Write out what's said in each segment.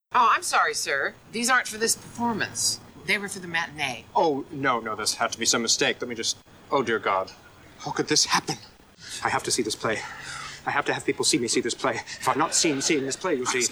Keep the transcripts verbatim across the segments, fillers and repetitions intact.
Oh, I'm sorry, sir. These aren't for this performance. They were for the matinee. Oh, no, no, this had to be some mistake. Let me just... Oh, dear God. How could this happen? I have to see this play. I have to have people see me see this play. If I'm not seen seeing this play, you see...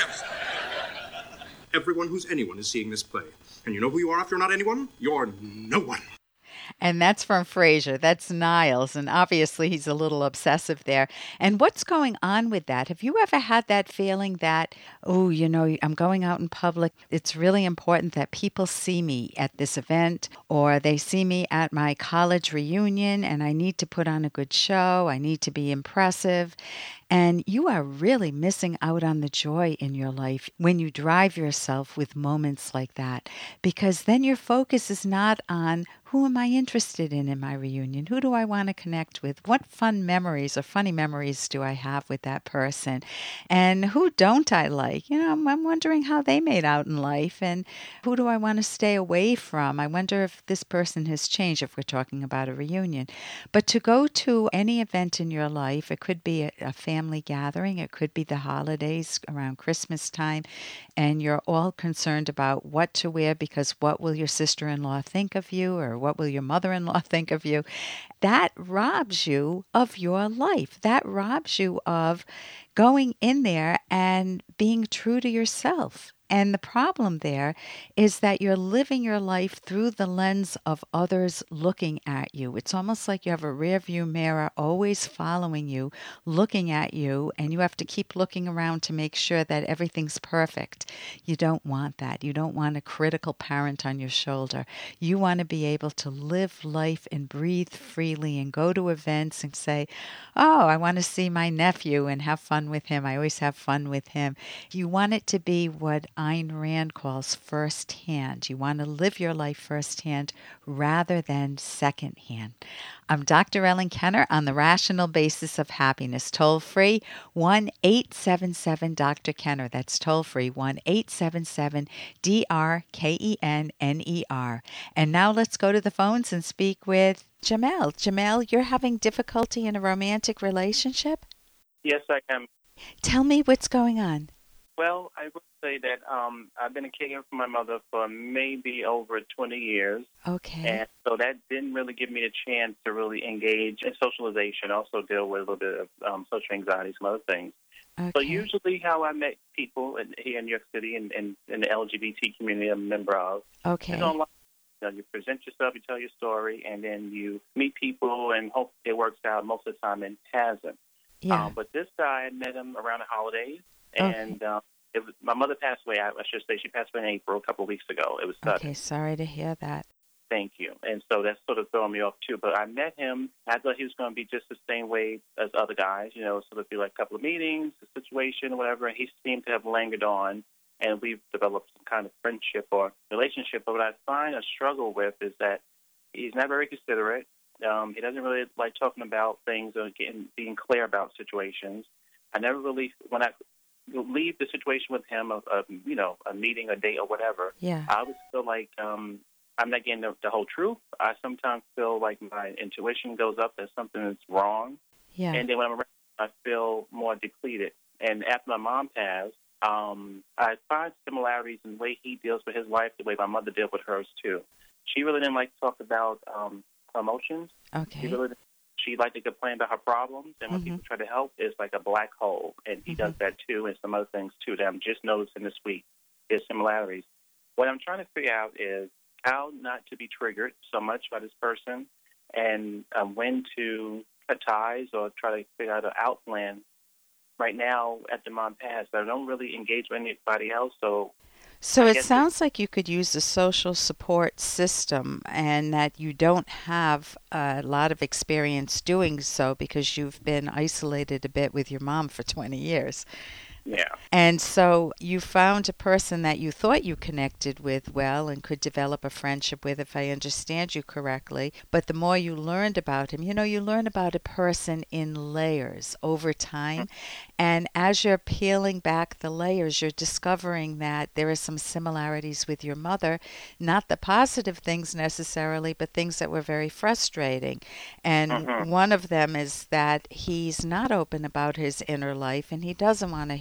Everyone who's anyone is seeing this play. And you know who you are if you're not anyone? You're no one. And that's from Frasier. That's Niles. And obviously he's a little obsessive there. And what's going on with that? Have you ever had that feeling that, oh, you know, I'm going out in public. It's really important that people see me at this event, or they see me at my college reunion, and I need to put on a good show. I need to be impressive. And you are really missing out on the joy in your life when you drive yourself with moments like that, because then your focus is not on who am I interested in in my reunion? Who do I want to connect with? What fun memories or funny memories do I have with that person? And who don't I like? You know, I'm, I'm wondering how they made out in life, and who do I want to stay away from? I wonder if this person has changed, if we're talking about a reunion. But to go to any event in your life, it could be a, a family gathering, it could be the holidays around Christmas time, and you're all concerned about what to wear because what will your sister-in-law think of you, or what will your mother-in-law think of you? That robs you of your life. That robs you of going in there and being true to yourself. And the problem there is that you're living your life through the lens of others looking at you. It's almost like you have a rear view mirror always following you, looking at you, and you have to keep looking around to make sure that everything's perfect. You don't want that. You don't want a critical parent on your shoulder. You want to be able to live life and breathe freely and go to events and say, oh, I want to see my nephew and have fun with him. I always have fun with him. You want it to be what Ayn Rand calls firsthand. You want to live your life firsthand rather than secondhand. I'm Doctor Ellen Kenner on the Rational Basis of Happiness. Toll free, one eight seven seven Doctor Kenner. That's toll free, one eight seven seven D R K E N N E R. And now let's go to the phones and speak with Jamel. Jamel, you're having difficulty in a romantic relationship? Yes, I am. Tell me what's going on. Well, I would say that um, I've been a caregiver for my mother for maybe over twenty years. Okay. And so that didn't really give me a chance to really engage in socialization, also deal with a little bit of um, social anxiety, some other things. Okay. So usually how I met people in, here in New York City and in, in, in the L G B T community I'm a member of. Okay. Is online. You know, you present yourself, you tell your story, and then you meet people and hope it works out. Most of the time it hasn't. Yeah. Um, but this guy, I met him around the holidays. And okay. um, it was, my mother passed away. I, I should say she passed away in April, a couple of weeks ago. It was sudden. Okay, sorry to hear that. Thank you. And so that's sort of throwing me off, too. But I met him. I thought he was going to be just the same way as other guys, you know, sort of be like a couple of meetings, a situation, whatever. And he seemed to have lingered on, and we've developed some kind of friendship or relationship. But what I find a struggle with is that he's not very considerate. Um, he doesn't really like talking about things or getting, being clear about situations. I never really, when I leave the situation with him, of, of you know, a meeting, a date, or whatever, yeah. I always feel like um, I'm not getting the, the whole truth. I sometimes feel like my intuition goes up that something is wrong. Yeah. And then when I'm around, I feel more depleted. And after my mom passed, um, I find similarities in the way he deals with his life, the way my mother dealt with hers, too. She really didn't like to talk about um, emotions. Okay. She really She liked to complain about her problems, and when mm-hmm. people try to help, it's like a black hole. And he mm-hmm. does that, too, and some other things, too, that I'm just noticing this week. There's similarities. What I'm trying to figure out is how not to be triggered so much by this person, and um, when to cut ties or try to figure out an out plan. Right now, at the mom passed, I don't really engage with anybody else, so... So it sounds like you could use a social support system, and that you don't have a lot of experience doing so because you've been isolated a bit with your mom for twenty years. Yeah. And so you found a person that you thought you connected with well and could develop a friendship with, if I understand you correctly. But the more you learned about him, you know, you learn about a person in layers over time. Mm-hmm. And as you're peeling back the layers, you're discovering that there are some similarities with your mother, not the positive things necessarily, but things that were very frustrating. And mm-hmm. one of them is that he's not open about his inner life, and he doesn't want to hear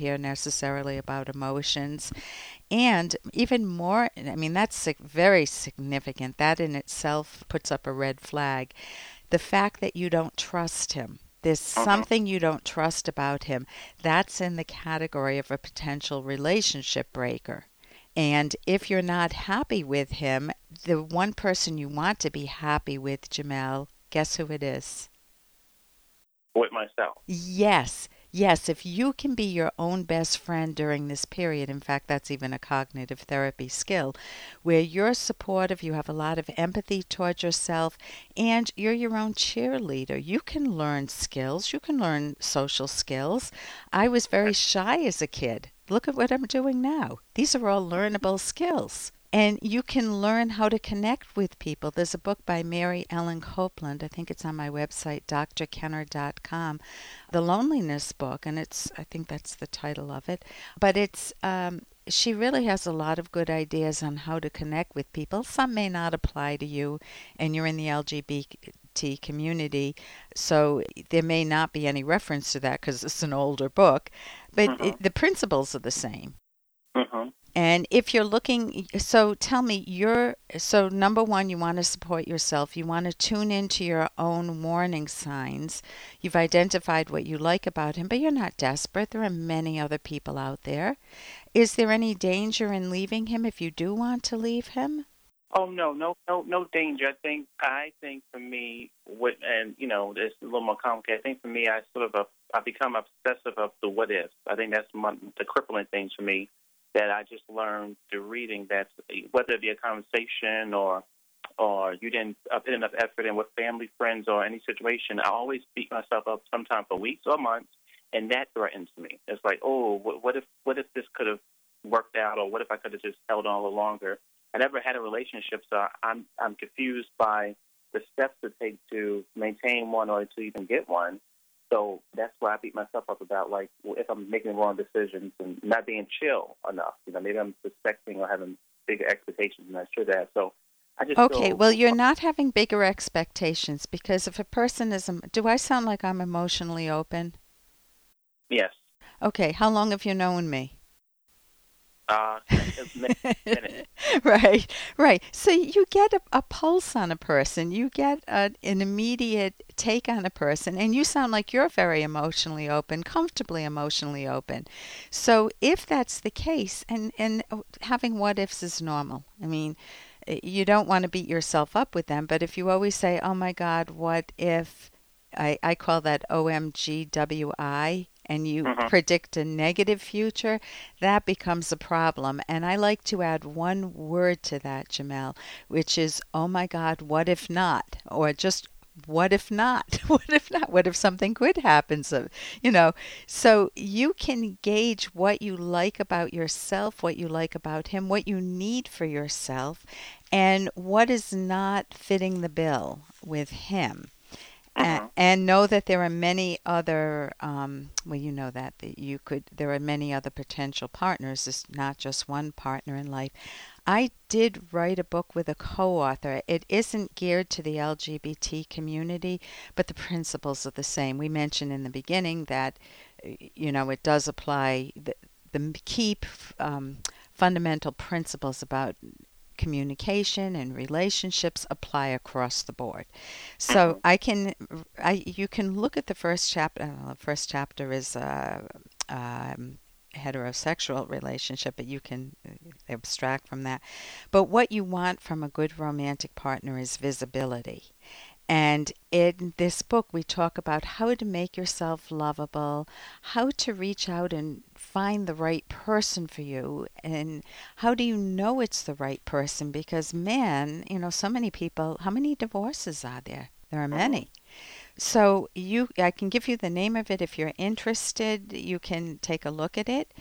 care necessarily about emotions. And even more, I mean, that's sig- very significant. That in itself puts up a red flag. The fact that you don't trust him. There's something you don't trust about him. That's in the category of a potential relationship breaker. And if you're not happy with him, the one person you want to be happy with, Jamel, guess who it is? With myself. Yes. Yes, if you can be your own best friend during this period, in fact, that's even a cognitive therapy skill, where you're supportive, you have a lot of empathy towards yourself, and you're your own cheerleader. You can learn skills. You can learn social skills. I was very shy as a kid. Look at what I'm doing now. These are all learnable skills. And you can learn how to connect with people. There's a book by Mary Ellen Copeland. I think it's on my website, d r kenner dot com. The Loneliness Book, and it's I think that's the title of it. But it's um, she really has a lot of good ideas on how to connect with people. Some may not apply to you, and you're in the L G B T community, so there may not be any reference to that because it's an older book. But Mm-hmm. it, the principles are the same. Mm-hmm. And if you're looking, so tell me, you're, so number one, you want to support yourself. You want to tune into your own warning signs. You've identified what you like about him, but you're not desperate. There are many other people out there. Is there any danger in leaving him if you do want to leave him? Oh no, no, no, no danger. I think, I think for me, what, and you know, it's a little more complicated. I think for me, I sort of, uh, I become obsessive of the what ifs. I think that's one, the crippling things for me. That I just learned through reading that whether it be a conversation or or you didn't uh, put enough effort in with family, friends, or any situation, I always beat myself up sometime for weeks or months, and that threatens me. It's like, oh, what, what if what if this could have worked out, or what if I could have just held on a little longer? I never had a relationship, so I'm I'm confused by the steps to take to maintain one or to even get one. So that's why I beat myself up about, like, if I'm making wrong decisions and not being chill enough. You know, maybe I'm suspecting or having bigger expectations than I should have. So I just Okay, feel, well, you're not having bigger expectations because if a person is, em- do I sound like I'm emotionally open? Yes. Okay, how long have you known me? Uh, minute. Right, right. So you get a, a pulse on a person, you get a, an immediate take on a person, and you sound like you're very emotionally open, comfortably emotionally open. So if that's the case, and, and having what ifs is normal. I mean, you don't want to beat yourself up with them, but if you always say, oh my God, what if, I, I call that O M G W I, and you Mhm. predict a negative future, that becomes a problem. And I like to add one word to that, Jamel, which is, oh my God, what if not? Or just, what if not? What if not? What if something good happens? Uh, You know, so you can gauge what you like about yourself, what you like about him, what you need for yourself, and what is not fitting the bill with him. And, Mhm. and know that there are many other, um, well, you know that, that you could, there are many other potential partners. It's not just one partner in life. I did write a book with a co-author. It isn't geared to the L G B T community, but the principles are the same. We mentioned in the beginning that, you know, it does apply, the, the key um, fundamental principles about communication and relationships apply across the board. So Mhm. I can, I you can look at the first chapter. Uh, the first chapter is uh, um, heterosexual relationship, but you can abstract from that. But what you want from a good romantic partner is visibility. And in this book, we talk about how to make yourself lovable, how to reach out and find the right person for you, and how do you know it's the right person? Because, man, you know, so many people, how many divorces are there? There are Mhm. many. So you, I can give you the name of it if you're interested. You can take a look at it.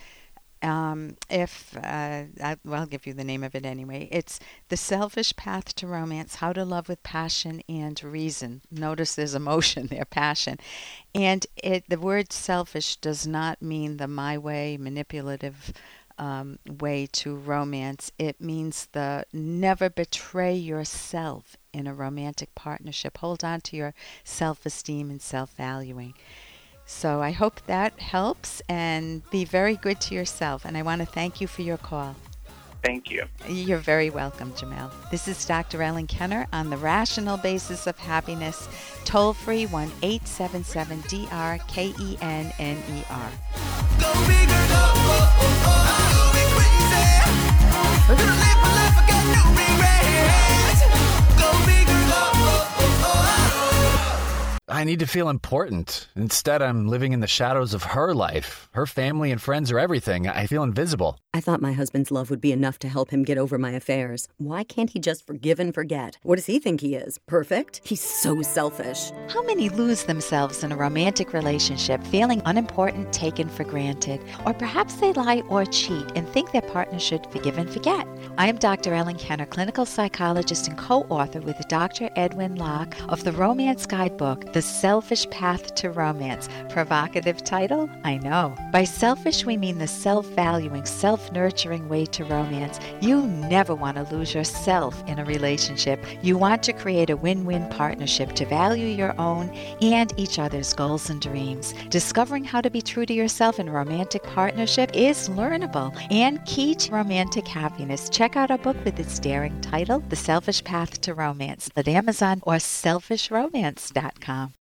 Um, if uh, I, well, I'll give you the name of it anyway. It's The Selfish Path to Romance: How to Love with Passion and Reason. Notice there's emotion there, passion. And it, the word selfish does not mean the my way, manipulative um, way to romance. It means the never betray yourself in a romantic partnership. Hold on to your self-esteem and self-valuing. So I hope that helps, and be very good to yourself. And I want to thank you for your call. Thank you. You're very welcome, Jamel. This is Doctor Ellen Kenner on the Rational Basis of Happiness. Toll free one eight seven seven D R K E N N E R. Go big or go, oh, oh, oh, I'll be crazy. We're gonna live my life, I got no regrets. Go big or go, oh, oh, oh. I need to feel important. Instead, I'm living in the shadows of her life. Her family and friends are everything. I feel invisible. I thought my husband's love would be enough to help him get over my affairs. Why can't he just forgive and forget? What does he think he is? Perfect? He's so selfish. How many lose themselves in a romantic relationship, feeling unimportant, taken for granted? Or perhaps they lie or cheat and think their partner should forgive and forget. I am Doctor Ellen Kenner, clinical psychologist and co-author with Doctor Edwin Locke of the Romance Guidebook, The Selfish Path to Romance. Provocative title? I know. By selfish, we mean the self-valuing, self-nurturing way to romance. You never want to lose yourself in a relationship. You want to create a win-win partnership to value your own and each other's goals and dreams. Discovering how to be true to yourself in a romantic partnership is learnable and key to romantic happiness. Check out our book with its daring title, The Selfish Path to Romance, at Amazon or selfish romance dot com.